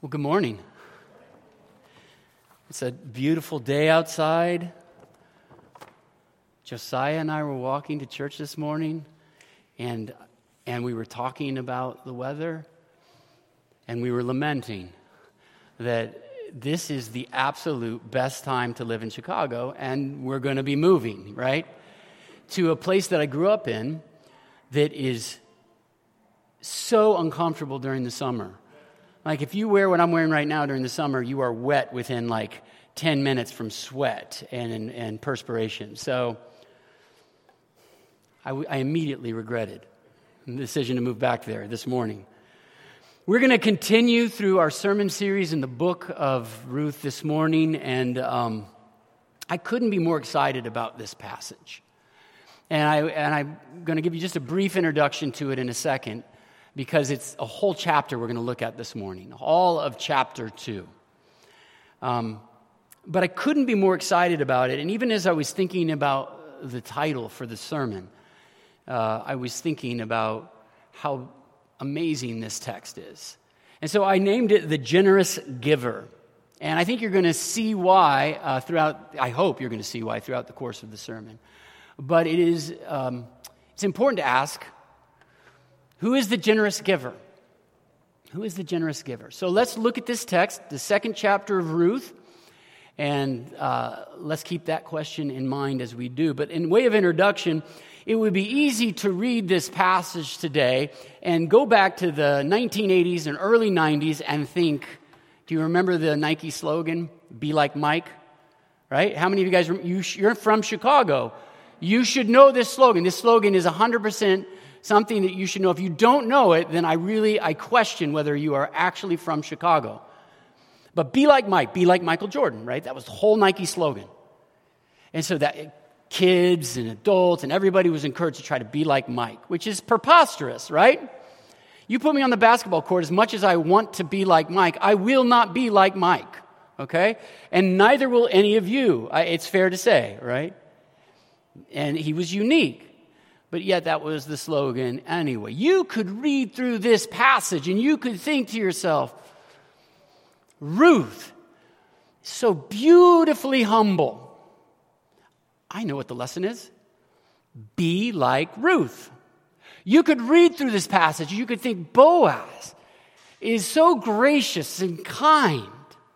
Well, good morning. It's a beautiful day outside. Josiah and I were walking to church this morning, and we were talking about the weather, and we were lamenting that this is the absolute best time to live in Chicago, and we're going to be moving, right, to a place that I grew up in that is so uncomfortable during the summer. Like, if you wear what I'm wearing right now during the summer, you are wet within, 10 minutes from sweat and perspiration. So I immediately regretted the decision to move back there this morning. We're going to continue through our sermon series in the book of Ruth this morning, and I couldn't be more excited about this passage. And I'm going to give you just a brief introduction to it in a second, because it's a whole chapter we're going to look at this morning, all of chapter 2. But I couldn't be more excited about it. And even as I was thinking about the title for the sermon, I was thinking about how amazing this text is. And so I named it The Generous Giver. And I think you're going to see why I hope you're going to see why throughout the course of the sermon. But it's important to ask, who is the generous giver? Who is the generous giver? So let's look at this text, the second chapter of Ruth, and let's keep that question in mind as we do. But in way of introduction, it would be easy to read this passage today and go back to the 1980s and early 90s and think, do you remember the Nike slogan, "Be like Mike"? Right? How many of you guys, you're from Chicago. You should know this slogan. This slogan is 100% something that you should know. If you don't know it, then I question whether you are actually from Chicago. But be like Mike, be like Michael Jordan, right? That was the whole Nike slogan. And so that kids and adults and everybody was encouraged to try to be like Mike, which is preposterous, right? You put me on the basketball court, as much as I want to be like Mike, I will not be like Mike, okay? And neither will any of you, it's fair to say, right? And he was unique. But yet that was the slogan anyway. You could read through this passage and you could think to yourself, Ruth, so beautifully humble. I know what the lesson is. Be like Ruth. You could read through this passage. You could think Boaz is so gracious and kind.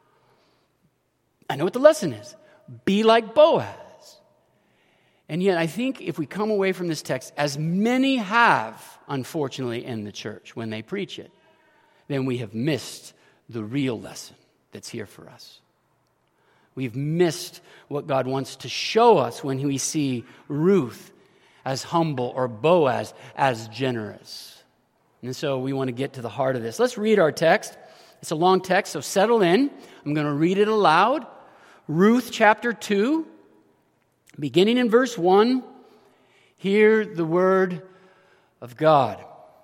I know what the lesson is. Be like Boaz. And yet I think if we come away from this text, as many have, unfortunately, in the church when they preach it, then we have missed the real lesson that's here for us. We've missed what God wants to show us when we see Ruth as humble or Boaz as generous. And so we want to get to the heart of this. Let's read our text. It's a long text, so settle in. I'm going to read it aloud. Ruth chapter 2. Beginning in verse 1, hear the word of God.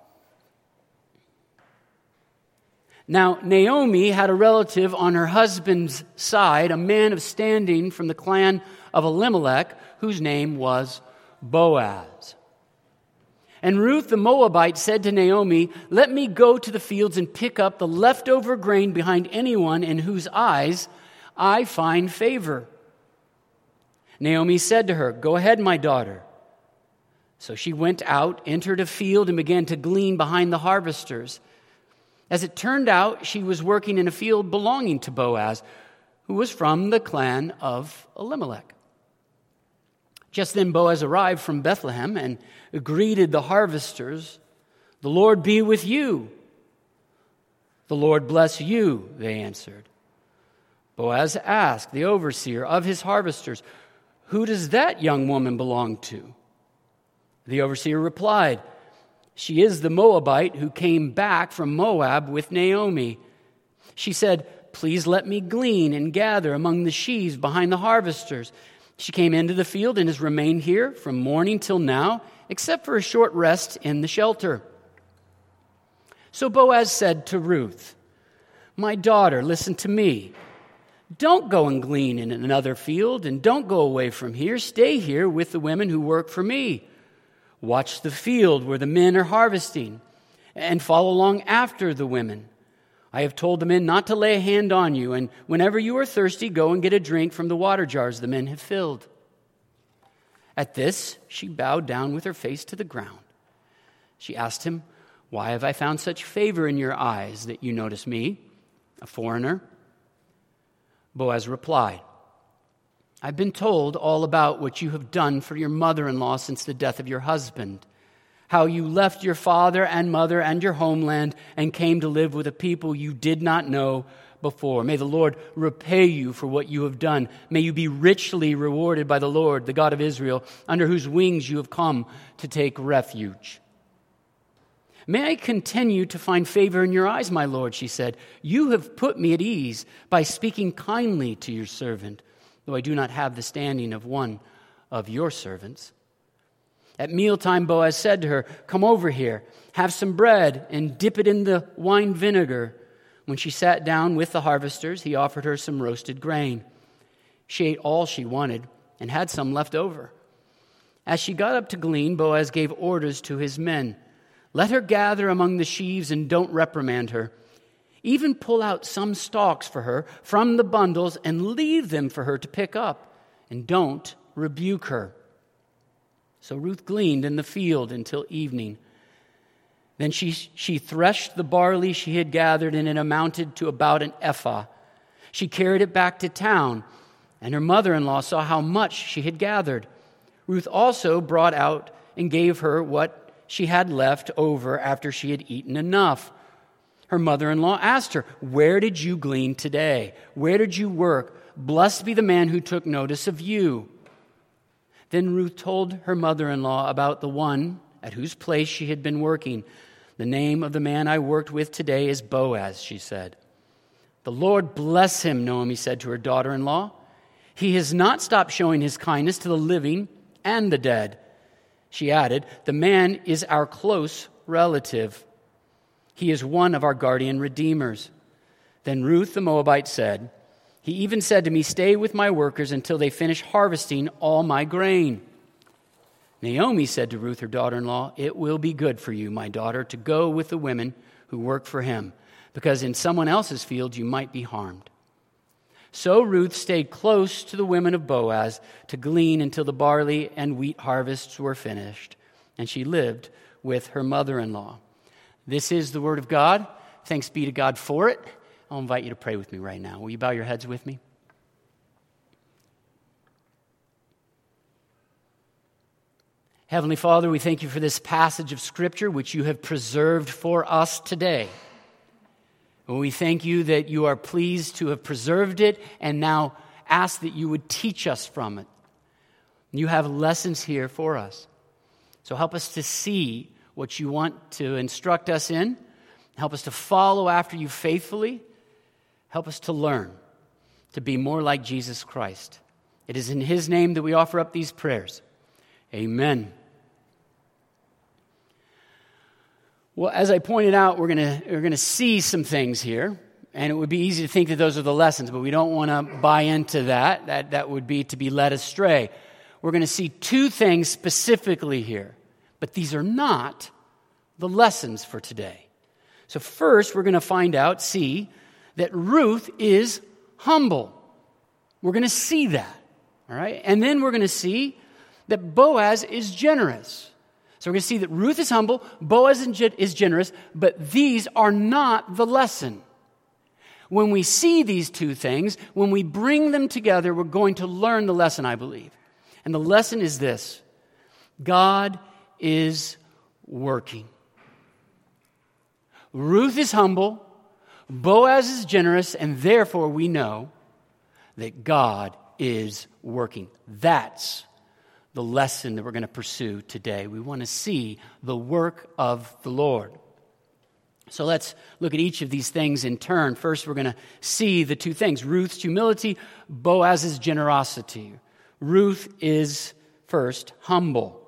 Now, Naomi had a relative on her husband's side, a man of standing from the clan of Elimelech, whose name was Boaz. And Ruth the Moabite said to Naomi, "Let me go to the fields and pick up the leftover grain behind anyone in whose eyes I find favor." Naomi said to her, "Go ahead, my daughter." So she went out, entered a field, and began to glean behind the harvesters. As it turned out, she was working in a field belonging to Boaz, who was from the clan of Elimelech. Just then Boaz arrived from Bethlehem and greeted the harvesters. "The Lord be with you." "The Lord bless you," they answered. Boaz asked the overseer of his harvesters, "Who does that young woman belong to?" The overseer replied, "She is the Moabite who came back from Moab with Naomi. She said, 'Please let me glean and gather among the sheaves behind the harvesters.' She came into the field and has remained here from morning till now, except for a short rest in the shelter." So Boaz said to Ruth, "My daughter, listen to me. Don't go and glean in another field, and don't go away from here. Stay here with the women who work for me. Watch the field where the men are harvesting, and follow along after the women. I have told the men not to lay a hand on you, and whenever you are thirsty, go and get a drink from the water jars the men have filled." At this, she bowed down with her face to the ground. She asked him, "Why have I found such favor in your eyes that you notice me, a foreigner?" Boaz replied, "I've been told all about what you have done for your mother-in-law since the death of your husband, how you left your father and mother and your homeland and came to live with a people you did not know before. May the Lord repay you for what you have done. May you be richly rewarded by the Lord, the God of Israel, under whose wings you have come to take refuge." "May I continue to find favor in your eyes, my Lord," she said. "You have put me at ease by speaking kindly to your servant, though I do not have the standing of one of your servants." At mealtime, Boaz said to her, "Come over here, have some bread, and dip it in the wine vinegar." When she sat down with the harvesters, he offered her some roasted grain. She ate all she wanted and had some left over. As she got up to glean, Boaz gave orders to his men, "Let her gather among the sheaves and don't reprimand her. Even pull out some stalks for her from the bundles and leave them for her to pick up, and don't rebuke her." So Ruth gleaned in the field until evening. Then she threshed the barley she had gathered, and it amounted to about an ephah. She carried it back to town, and her mother-in-law saw how much she had gathered. Ruth also brought out and gave her what she had left over after she had eaten enough. Her mother-in-law asked her, "Where did you glean today? Where did you work? Blessed be the man who took notice of you." Then Ruth told her mother-in-law about the one at whose place she had been working. "The name of the man I worked with today is Boaz," she said. "The Lord bless him," Naomi said to her daughter-in-law. "He has not stopped showing his kindness to the living and the dead." She added, "The man is our close relative. He is one of our guardian redeemers." Then Ruth the Moabite said, "He even said to me, 'Stay with my workers until they finish harvesting all my grain.'" Naomi said to Ruth, her daughter-in-law, "It will be good for you, my daughter, to go with the women who work for him, because in someone else's field you might be harmed." So Ruth stayed close to the women of Boaz to glean until the barley and wheat harvests were finished, and she lived with her mother-in-law. This is the word of God. Thanks be to God for it. I'll invite you to pray with me right now. Will you bow your heads with me? Heavenly Father, we thank you for this passage of Scripture which you have preserved for us today. And we thank you that you are pleased to have preserved it and now ask that you would teach us from it. You have lessons here for us. So help us to see what you want to instruct us in. Help us to follow after you faithfully. Help us to learn to be more like Jesus Christ. It is in his name that we offer up these prayers. Amen. Well, as I pointed out, we're going to see some things here, and it would be easy to think that those are the lessons, but we don't want to buy into that. That would be to be led astray. We're going to see two things specifically here, but these are not the lessons for today. So first, we're going to see that Ruth is humble. We're going to see that, all right? And then we're going to see that Boaz is generous. So we're going to see that Ruth is humble, Boaz is generous, but these are not the lesson. When we see these two things, when we bring them together, we're going to learn the lesson, I believe. And the lesson is this: God is working. Ruth is humble, Boaz is generous, and therefore we know that God is working. That's the lesson that we're going to pursue today. We want to see the work of the Lord. So let's look at each of these things in turn. First, we're going to see the two things: Ruth's humility, Boaz's generosity. Ruth is first humble.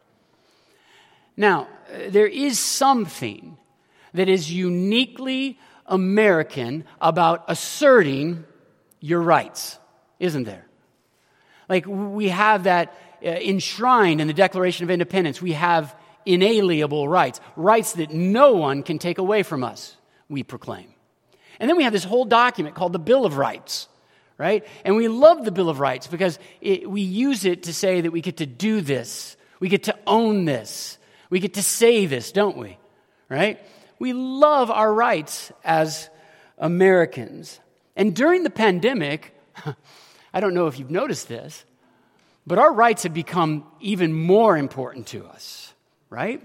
Now, there is something that is uniquely American about asserting your rights, isn't there? Like, we have that enshrined in the Declaration of Independence. We have inalienable rights, rights that no one can take away from us, we proclaim. And then we have this whole document called the Bill of Rights, right? And we love the Bill of Rights because we use it to say that we get to do this. We get to own this. We get to say this, don't we? Right? We love our rights as Americans. And during the pandemic, I don't know if you've noticed this, but our rights have become even more important to us, right?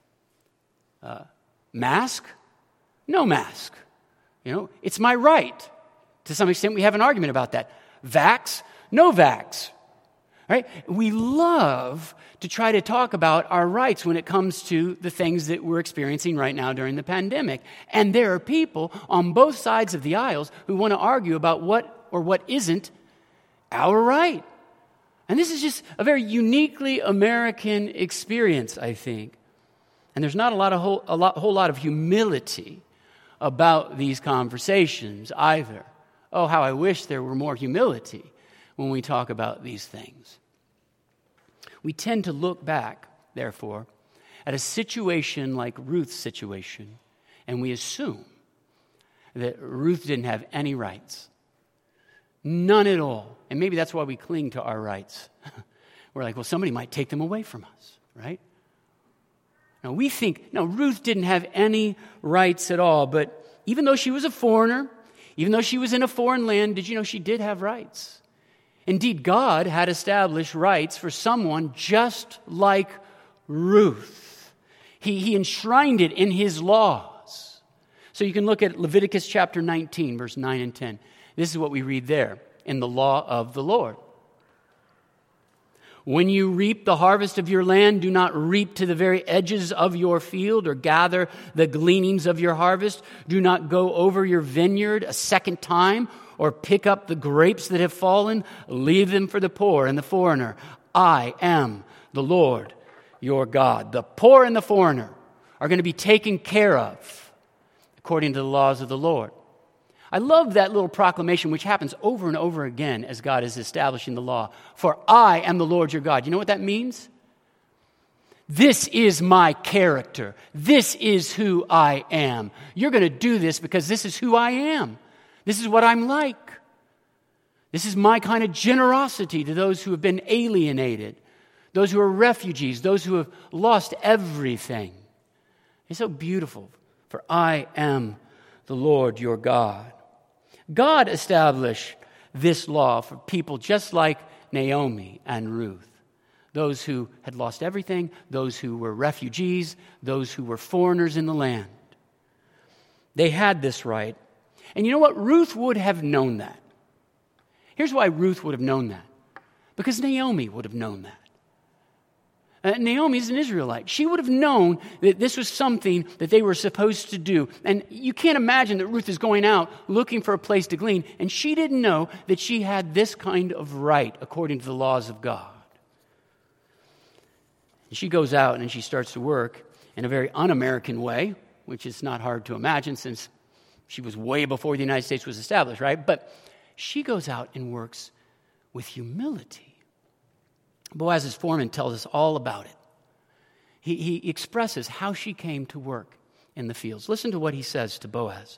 Mask? No mask. It's my right. To some extent, we have an argument about that. Vax? No vax. Right? We love to try to talk about our rights when it comes to the things that we're experiencing right now during the pandemic. And there are people on both sides of the aisles who want to argue about what or what isn't our right. And this is just a very uniquely American experience, I think. And there's not a whole lot of humility about these conversations either. Oh, how I wish there were more humility when we talk about these things. We tend to look back, therefore, at a situation like Ruth's situation, and we assume that Ruth didn't have any rights. None at all. And maybe that's why we cling to our rights. We're like, well, somebody might take them away from us, right? Now, we think, no, Ruth didn't have any rights at all, but even though she was a foreigner, even though she was in a foreign land, did you know she did have rights? Indeed, God had established rights for someone just like Ruth. He enshrined it in His laws. So you can look at Leviticus chapter 19, verse 9 and 10. This is what we read there in the law of the Lord. When you reap the harvest of your land, do not reap to the very edges of your field or gather the gleanings of your harvest. Do not go over your vineyard a second time or pick up the grapes that have fallen. Leave them for the poor and the foreigner. I am the Lord your God. The poor and the foreigner are going to be taken care of according to the laws of the Lord. I love that little proclamation which happens over and over again as God is establishing the law. For I am the Lord your God. You know what that means? This is my character. This is who I am. You're going to do this because this is who I am. This is what I'm like. This is my kind of generosity to those who have been alienated, those who are refugees, those who have lost everything. It's so beautiful. For I am the Lord your God. God established this law for people just like Naomi and Ruth. Those who had lost everything, those who were refugees, those who were foreigners in the land. They had this right. And you know what? Ruth would have known that. Here's why Ruth would have known that. Because Naomi would have known that. Naomi is an Israelite. She would have known that this was something that they were supposed to do. And you can't imagine that Ruth is going out looking for a place to glean, and she didn't know that she had this kind of right according to the laws of God. And she goes out and she starts to work in a very un-American way, which is not hard to imagine since she was way before the United States was established, right? But she goes out and works with humility. Boaz's foreman tells us all about it. He expresses how she came to work in the fields. Listen to what he says to Boaz.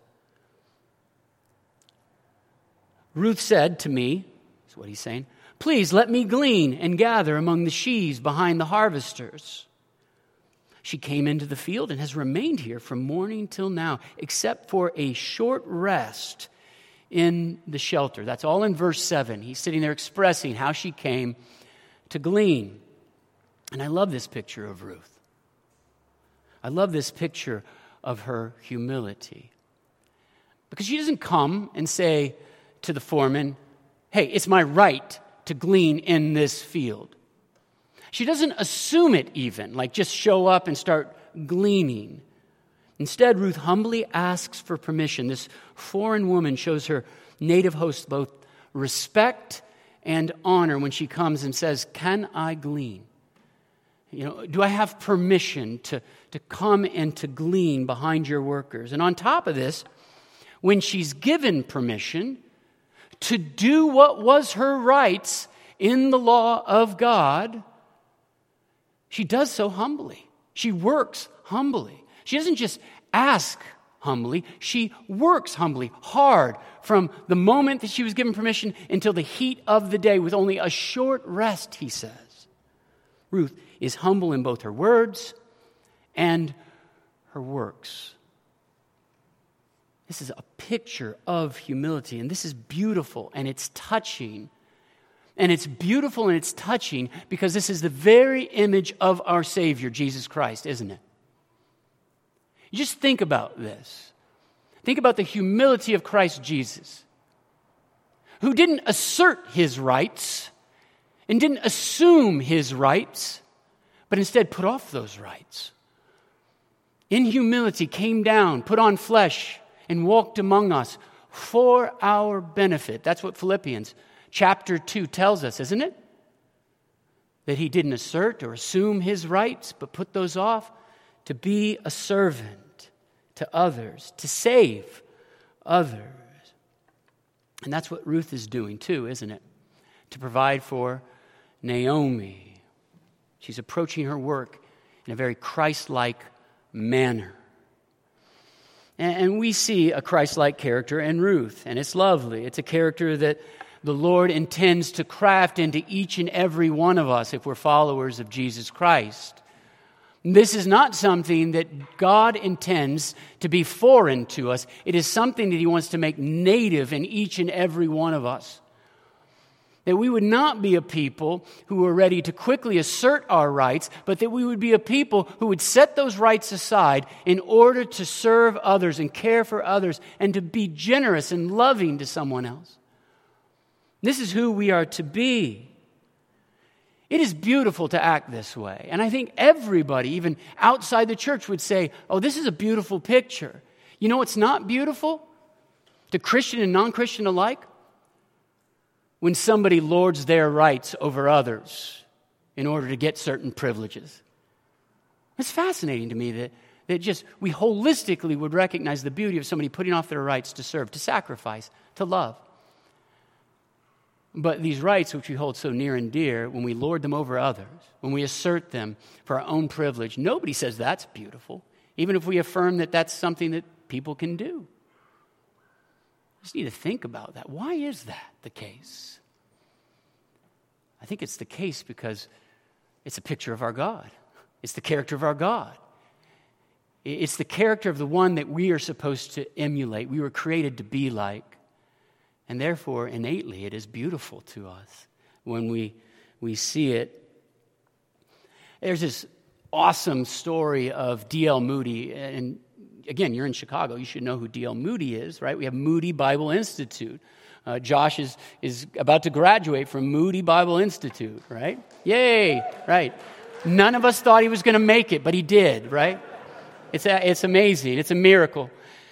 Ruth said to me, is what he's saying, please let me glean and gather among the sheaves behind the harvesters. She came into the field and has remained here from morning till now, except for a short rest in the shelter. That's all in verse 7. He's sitting there expressing how she came to glean. And I love this picture of Ruth. I love this picture of her humility. Because she doesn't come and say to the foreman, hey, it's my right to glean in this field. She doesn't assume it even, like just show up and start gleaning. Instead, Ruth humbly asks for permission. This foreign woman shows her native host both respect and honor when she comes and says, can I glean? Do I have permission to come and to glean behind your workers? And on top of this, when she's given permission to do what was her rights in the law of God, she does so humbly. She works humbly. She doesn't just ask humbly. She works humbly, hard, from the moment that she was given permission until the heat of the day with only a short rest, he says. Ruth is humble in both her words and her works. This is a picture of humility, and this is beautiful, and it's touching. And it's beautiful and it's touching because this is the very image of our Savior, Jesus Christ, isn't it? You just think about this. Think about the humility of Christ Jesus, who didn't assert his rights and didn't assume his rights, but instead put off those rights. In humility came down, put on flesh, and walked among us for our benefit. That's what Philippians chapter 2 tells us, isn't it? That he didn't assert or assume his rights, but put those off to be a servant to others, to save others. And that's what Ruth is doing too, isn't it? To provide for Naomi. She's approaching her work in a very Christ-like manner. And we see a Christ-like character in Ruth, and it's lovely. It's a character that the Lord intends to craft into each and every one of us if we're followers of Jesus Christ. This is not something that God intends to be foreign to us. It is something that he wants to make native in each and every one of us. That we would not be a people who are ready to quickly assert our rights, but that we would be a people who would set those rights aside in order to serve others and care for others and to be generous and loving to someone else. This is who we are to be. It is beautiful to act this way. And I think everybody, even outside the church, would say, oh, this is a beautiful picture. You know what's not beautiful? To Christian and non-Christian alike? When somebody lords their rights over others in order to get certain privileges. It's fascinating to me that just we holistically would recognize the beauty of somebody putting off their rights to serve, to sacrifice, to love. But these rights which we hold so near and dear, when we lord them over others, when we assert them for our own privilege, nobody says that's beautiful, even if we affirm that that's something that people can do. We just need to think about that. Why is that the case? I think it's the case because it's a picture of our God. It's the character of our God. It's the character of the one that we are supposed to emulate. We were created to be like. And therefore, innately, it is beautiful to us when we see it. There's this awesome story of D.L. Moody. And again, you're in Chicago. You should know who D.L. Moody is, right? We have Moody Bible Institute. Josh is about to graduate from Moody Bible Institute, right? Yay, right. None of us thought he was going to make it, but he did, right? It's amazing. It's a miracle.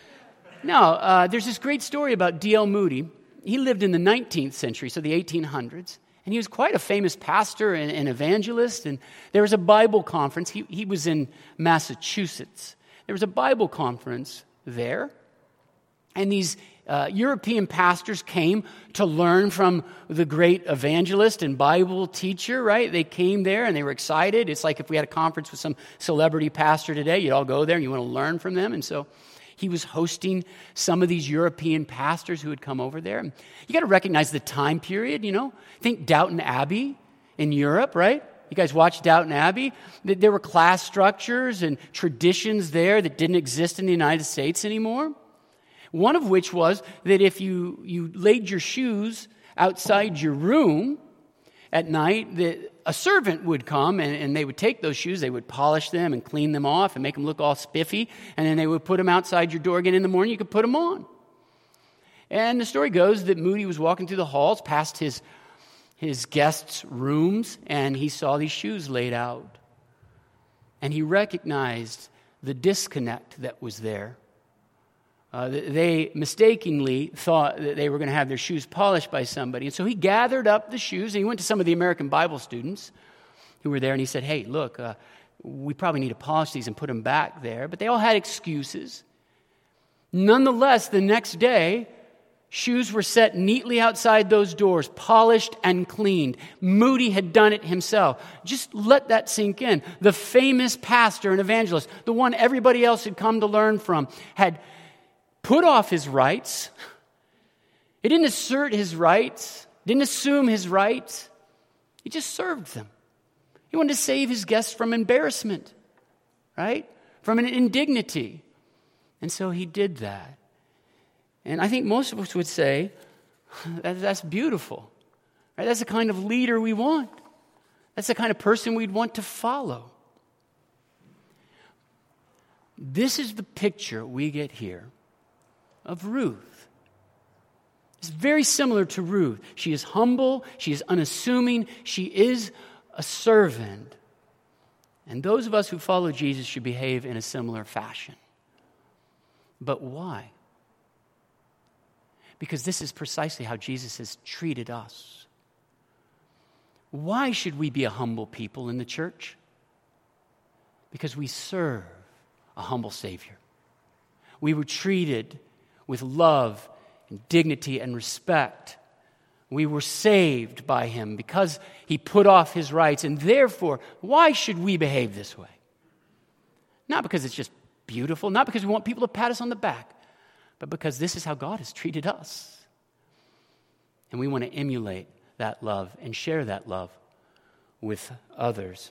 Now, there's this great story about D.L. Moody. He lived in the 19th century, so the 1800s, and he was quite a famous pastor and evangelist, and there was a Bible conference. He was in Massachusetts. There was a Bible conference there, and these European pastors came to learn from the great evangelist and Bible teacher, right? They came there, and they were excited. It's like if we had a conference with some celebrity pastor today, you'd all go there, and you want to learn from them, and so he was hosting some of these European pastors who had come over there. You got to recognize the time period, you know. Think Downton Abbey in Europe, right? You guys watch Downton Abbey? There were class structures and traditions there that didn't exist in the United States anymore. One of which was that if you laid your shoes outside your room at night, that a servant would come and they would take those shoes, they would polish them and clean them off and make them look all spiffy, and then they would put them outside your door again in the morning. You could put them on. And the story goes that Moody was walking through the halls past his guests' rooms, and he saw these shoes laid out. And he recognized the disconnect that was there. They mistakenly thought that they were going to have their shoes polished by somebody. And so he gathered up the shoes, and he went to some of the American Bible students who were there, and he said, hey, look, we probably need to polish these and put them back there. But they all had excuses. Nonetheless, the next day, shoes were set neatly outside those doors, polished and cleaned. Moody had done it himself. Just let that sink in. The famous pastor and evangelist, the one everybody else had come to learn from, had put off his rights. He didn't assert his rights, didn't assume his rights. He just served them. He wanted to save his guests from embarrassment, right? From an indignity. And so he did that. And I think most of us would say, that's beautiful. Right? That's the kind of leader we want. That's the kind of person we'd want to follow. This is the picture we get here of Ruth. It's very similar to Ruth. She is humble, she is unassuming, she is a servant. And those of us who follow Jesus should behave in a similar fashion. But why? Because this is precisely how Jesus has treated us. Why should we be a humble people in the church? Because we serve a humble Savior. We were treated with love and dignity and respect. We were saved by him because he put off his rights. And therefore, why should we behave this way? Not because it's just beautiful, not because we want people to pat us on the back, but because this is how God has treated us. And we want to emulate that love and share that love with others.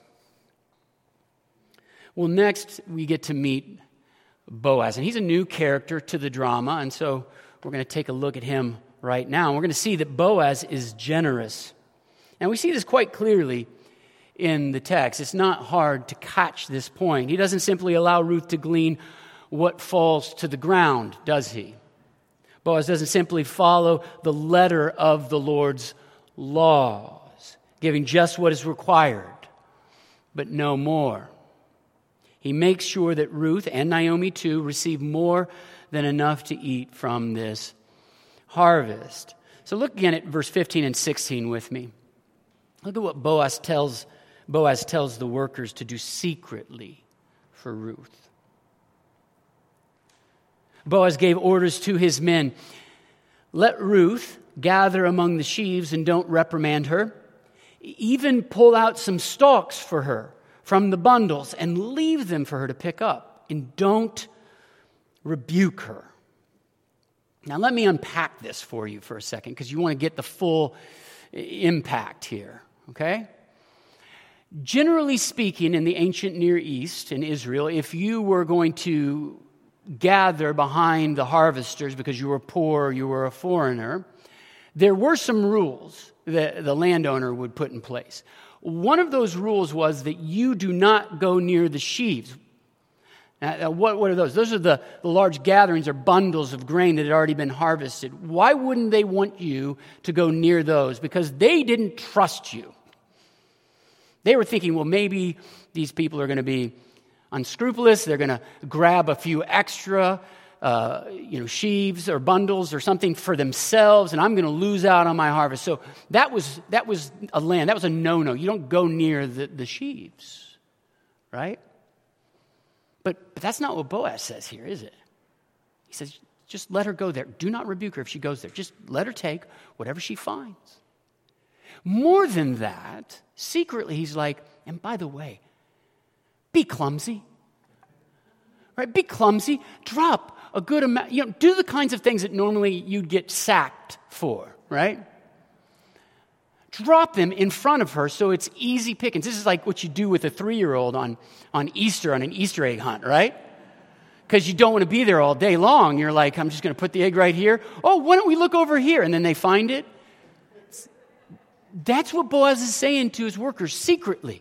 Well, next we get to meet Boaz. And he's a new character to the drama, and so we're going to take a look at him right now. And we're going to see that Boaz is generous. And we see this quite clearly in the text. It's not hard to catch this point. He doesn't simply allow Ruth to glean what falls to the ground, does he? Boaz doesn't simply follow the letter of the Lord's laws, giving just what is required, but no more. He makes sure that Ruth and Naomi too receive more than enough to eat from this harvest. So look again at verse 15 and 16 with me. Look at what Boaz tells the workers to do secretly for Ruth. Boaz gave orders to his men, "Let Ruth gather among the sheaves and don't reprimand her. Even pull out some stalks for her from the bundles and leave them for her to pick up. And don't rebuke her." Now let me unpack this for you for a second because you want to get the full impact here, okay? Generally speaking, in the ancient Near East, in Israel, if you were going to gather behind the harvesters because you were poor or you were a foreigner, there were some rules that the landowner would put in place. One of those rules was that you do not go near the sheaves. Now, what are those? Those are the large gatherings or bundles of grain that had already been harvested. Why wouldn't they want you to go near those? Because they didn't trust you. They were thinking, well, maybe these people are going to be unscrupulous. They're going to grab a few extra sheaves or bundles or something for themselves, and I'm going to lose out on my harvest. So that was a no-no. You don't go near the sheaves, right? But that's not what Boaz says here, is it? He says, just let her go there. Do not rebuke her if she goes there. Just let her take whatever she finds. More than that, secretly he's like, and by the way, be clumsy. Right? Be clumsy. Drop a good amount. Do the kinds of things that normally you'd get sacked for, right? Drop them in front of her so it's easy pickings. This is like what you do with a 3-year-old on Easter, on an Easter egg hunt, right? Because you don't want to be there all day long. You're like, I'm just going to put the egg right here. Oh, why don't we look over here? And then they find it. That's what Boaz is saying to his workers secretly.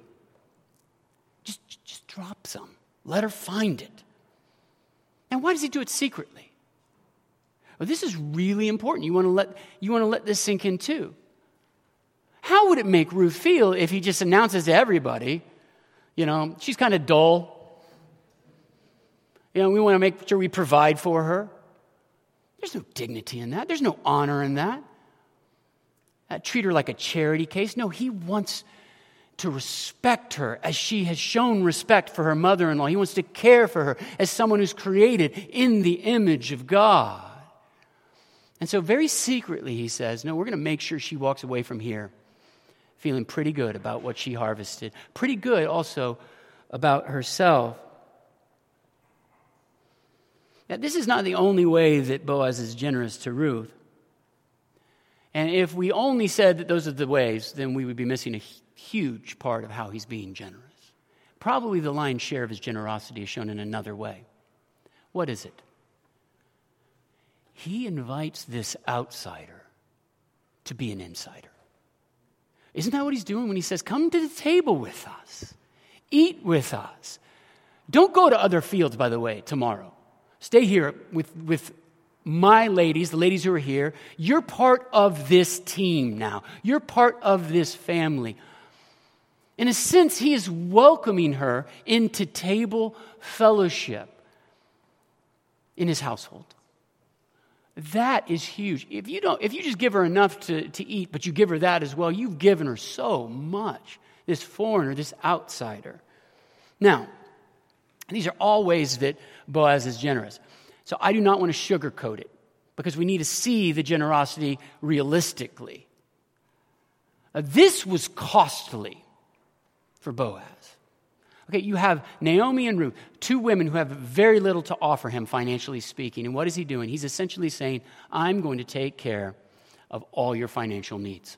Just drop some. Let her find it. And why does he do it secretly? Well, this is really important. You want to let this sink in too. How would it make Ruth feel if he just announces to everybody, she's kind of dull. We want to make sure we provide for her. There's no dignity in that. There's no honor in that. Treat her like a charity case. No, he wants to respect her as she has shown respect for her mother-in-law. He wants to care for her as someone who's created in the image of God. And so very secretly he says, no, we're going to make sure she walks away from here feeling pretty good about what she harvested. Pretty good also about herself. Now, this is not the only way that Boaz is generous to Ruth. And if we only said that those are the ways, then we would be missing a huge part of how he's being generous. Probably the lion's share of his generosity is shown in another way. What is it? He invites this outsider to be an insider. Isn't that what he's doing when he says, come to the table with us, eat with us? Don't go to other fields, by the way, tomorrow. Stay here with my ladies, the ladies who are here. You're part of this team now. You're part of this family. In a sense, he is welcoming her into table fellowship in his household. That is huge. If you just give her enough to eat, but you give her that as well, you've given her so much. This foreigner, this outsider. Now, these are all ways that Boaz is generous. So I do not want to sugarcoat it, because we need to see the generosity realistically. This was costly for Boaz. Okay, you have Naomi and Ruth, two women who have very little to offer him, financially speaking. And what is he doing? He's essentially saying, I'm going to take care of all your financial needs.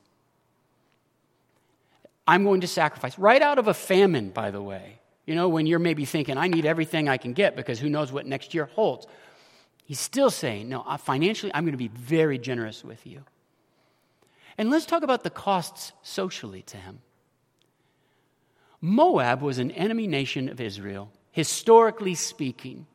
I'm going to sacrifice. Right out of a famine, by the way. You know, when you're maybe thinking, I need everything I can get because who knows what next year holds. He's still saying, no, financially, I'm going to be very generous with you. And let's talk about the costs socially to him. Moab was an enemy nation of Israel, historically speaking.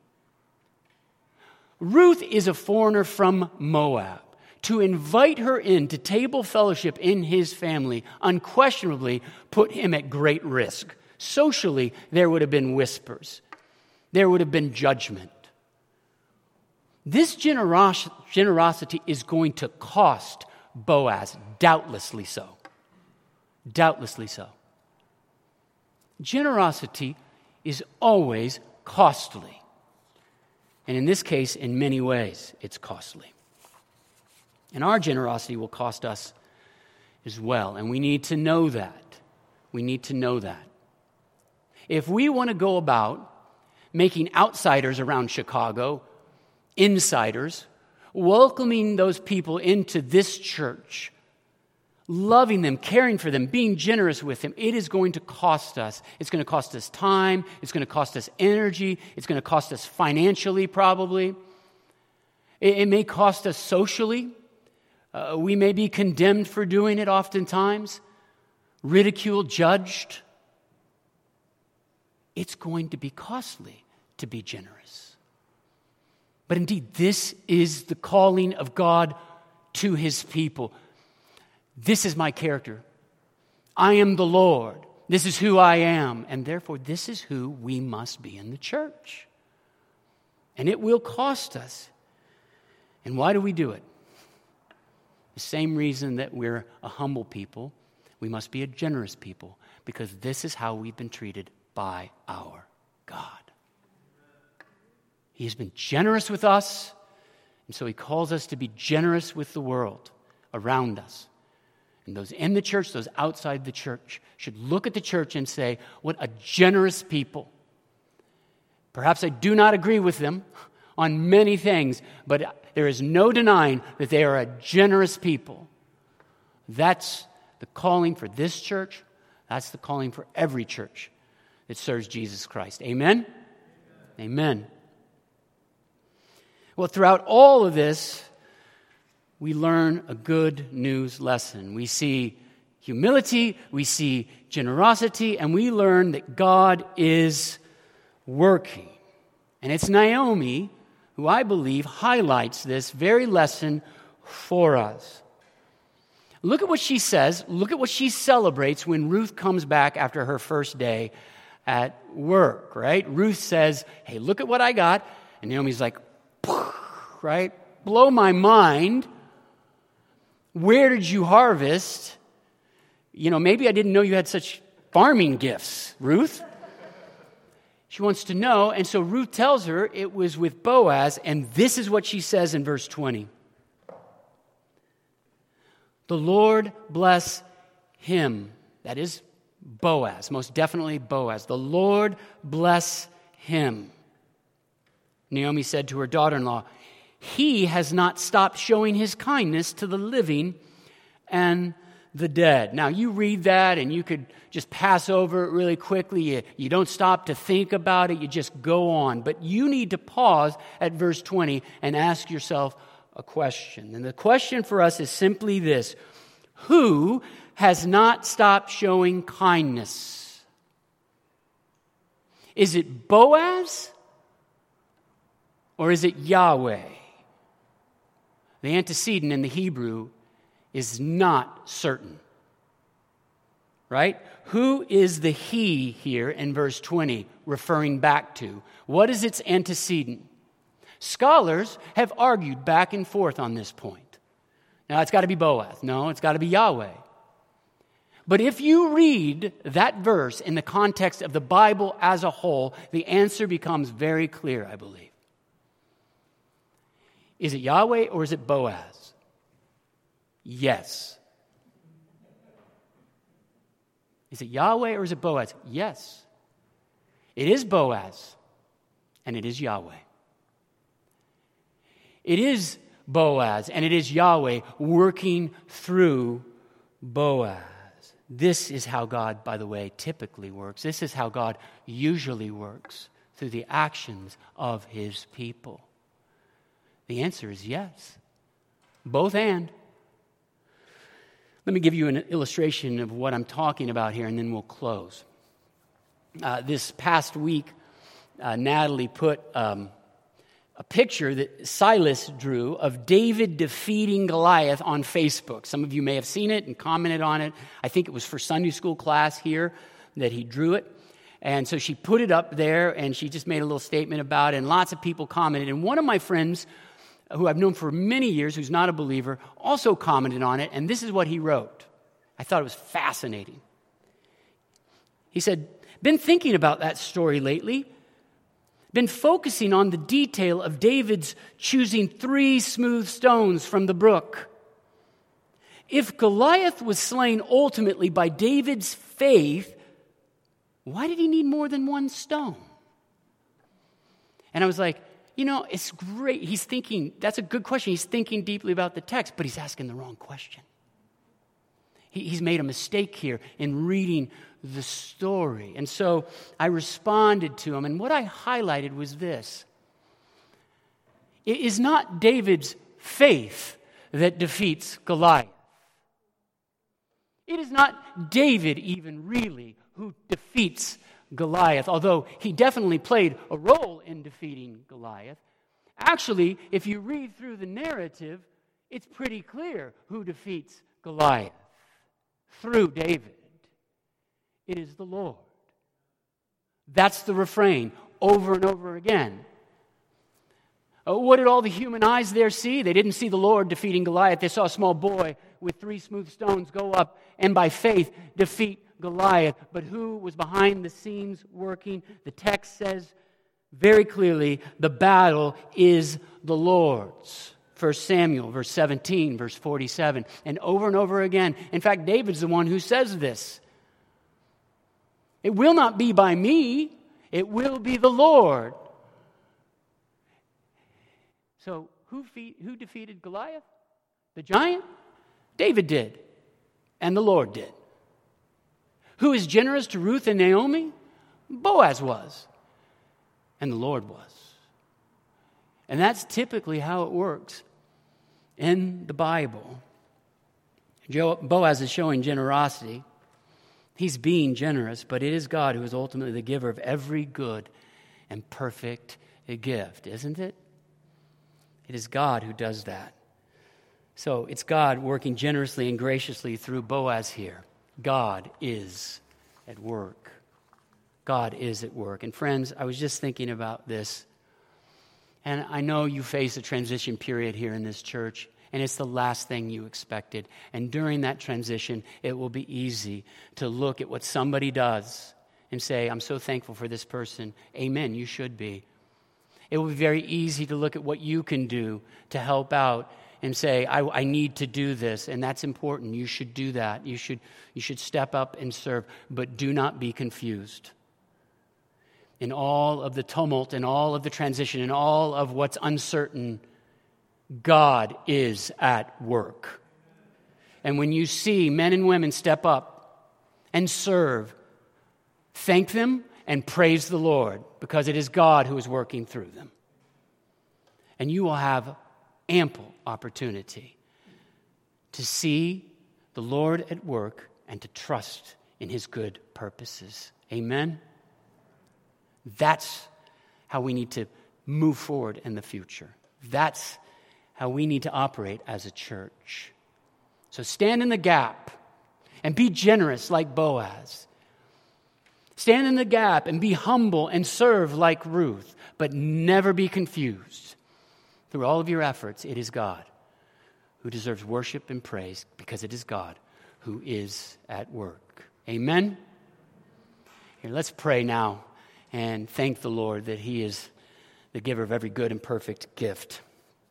Ruth is a foreigner from Moab. To invite her into table fellowship in his family unquestionably put him at great risk. Socially, there would have been whispers. There would have been judgment. This generosity is going to cost Boaz, doubtlessly so. Doubtlessly so. Generosity is always costly. And in this case, in many ways, it's costly. And our generosity will cost us as well. And we need to know that. We need to know that. If we want to go about making outsiders around Chicago insiders, welcoming those people into this church, loving them, caring for them, being generous with them, it is going to cost us. It's going to cost us time. It's going to cost us energy. It's going to cost us financially, probably. It may cost us socially. We may be condemned for doing it oftentimes, ridiculed, judged. It's going to be costly to be generous. But indeed, this is the calling of God to his people. This is my character. I am the Lord. This is who I am. And therefore, this is who we must be in the church. And it will cost us. And why do we do it? The same reason that we're a humble people, we must be a generous people, because this is how we've been treated by our God. He has been generous with us, and so he calls us to be generous with the world around us. And those in the church, those outside the church, should look at the church and say, what a generous people. Perhaps I do not agree with them on many things, but there is no denying that they are a generous people. That's the calling for this church. That's the calling for every church that serves Jesus Christ. Amen? Amen. Well, throughout all of this, we learn a good news lesson. We see humility, we see generosity, and we learn that God is working. And it's Naomi who I believe highlights this very lesson for us. Look at what she says. Look at what she celebrates when Ruth comes back after her first day at work, right? Ruth says, hey, look at what I got. And Naomi's like, right? Blow my mind. Where did you harvest? You know, maybe I didn't know you had such farming gifts, Ruth. She wants to know, and so Ruth tells her it was with Boaz, and this is what she says in verse 20. The Lord bless him. That is Boaz, most definitely Boaz. The Lord bless him. Naomi said to her daughter-in-law, "He has not stopped showing his kindness to the living and the dead." Now, you read that and you could just pass over it really quickly. You don't stop to think about it. You just go on. But you need to pause at verse 20 and ask yourself a question. And the question for us is simply this: who has not stopped showing kindness? Is it Boaz or is it Yahweh? The antecedent in the Hebrew is not certain. Right? Who is the he here in verse 20 referring back to? What is its antecedent? Scholars have argued back and forth on this point. Now, it's got to be Boaz. No, it's got to be Yahweh. But if you read that verse in the context of the Bible as a whole, the answer becomes very clear, I believe. Is it Yahweh or is it Boaz? Yes. Is it Yahweh or is it Boaz? Yes. It is Boaz and it is Yahweh. It is Boaz and it is Yahweh working through Boaz. This is how God, by the way, typically works. This is how God usually works, through the actions of his people. The answer is yes. Both and. Let me give you an illustration of what I'm talking about here, and then we'll close. This past week, Natalie put a picture that Silas drew of David defeating Goliath on Facebook. Some of you may have seen it and commented on it. I think it was for Sunday school class here that he drew it. And so she put it up there, and she just made a little statement about it, and lots of people commented. And one of my friends, who I've known for many years, who's not a believer, also commented on it, and this is what he wrote. I thought it was fascinating. He said, "Been thinking about that story lately. Been focusing on the detail of David's choosing 3 smooth stones from the brook. If Goliath was slain ultimately by David's faith, why did he need more than 1 stone?" And I was like, it's great. He's thinking, that's a good question. He's thinking deeply about the text, but he's asking the wrong question. He's made a mistake here in reading the story. And so I responded to him, and what I highlighted was this. It is not David's faith that defeats Goliath. It is not David even really who defeats Goliath, although he definitely played a role in defeating Goliath. Actually, if you read through the narrative, it's pretty clear who defeats Goliath through David. It is the Lord. That's the refrain over and over again. What did all the human eyes there see? They didn't see the Lord defeating Goliath. They saw a small boy with 3 smooth stones go up and by faith defeat Goliath. But who was behind the scenes working? The text says very clearly, the battle is the Lord's. 1 Samuel, verse 17, verse 47, and over again. In fact, David's the one who says this. It will not be by me, it will be the Lord. So who defeated Goliath? The giant? David did, and the Lord did. Who is generous to Ruth and Naomi? Boaz was, and the Lord was. And that's typically how it works in the Bible. Boaz is showing generosity. He's being generous, but it is God who is ultimately the giver of every good and perfect gift, isn't it? It is God who does that. So it's God working generously and graciously through Boaz here. God is at work. God is at work. And friends, I was just thinking about this. And I know you face a transition period here in this church, and it's the last thing you expected. And during that transition, it will be easy to look at what somebody does and say, I'm so thankful for this person. Amen, you should be. It will be very easy to look at what you can do to help out and say, I need to do this, and that's important. You should do that. You should step up and serve, but do not be confused. in all of the tumult, in all of the transition, in all of what's uncertain, God is at work. And when you see men and women step up and serve, thank them and praise the Lord, because it is God who is working through them. And you will have ample opportunity to see the Lord at work and to trust in His good purposes. Amen? That's how we need to move forward in the future. That's how we need to operate as a church. So stand in the gap and be generous like Boaz. Stand in the gap and be humble and serve like Ruth, but never be confused. Through all of your efforts, it is God who deserves worship and praise, because it is God who is at work. Amen? Here, let's pray now and thank the Lord that He is the giver of every good and perfect gift.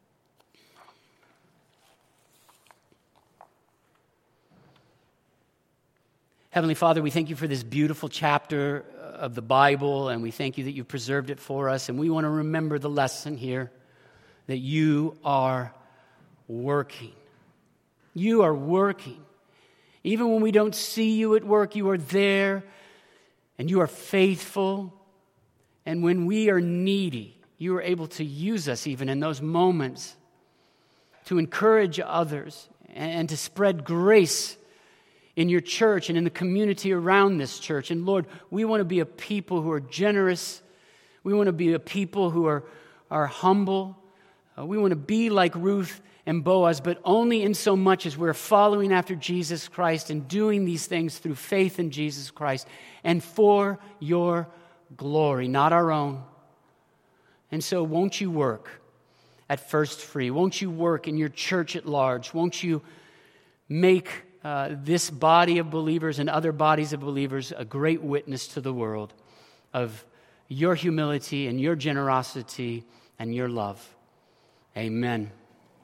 Heavenly Father, we thank You for this beautiful chapter of the Bible, and we thank You that You've preserved it for us, and we want to remember the lesson here, that You are working. You are working. Even when we don't see You at work, You are there, and You are faithful. And when we are needy, You are able to use us even in those moments to encourage others and to spread grace in Your church and in the community around this church. And Lord, we want to be a people who are generous. We want to be a people who are humble. We want to be like Ruth and Boaz, but only in so much as we're following after Jesus Christ and doing these things through faith in Jesus Christ and for Your glory, not our own. And so won't You work at First Free? Won't You work in Your church at large? Won't You make this body of believers and other bodies of believers a great witness to the world of Your humility and Your generosity and Your love? Amen.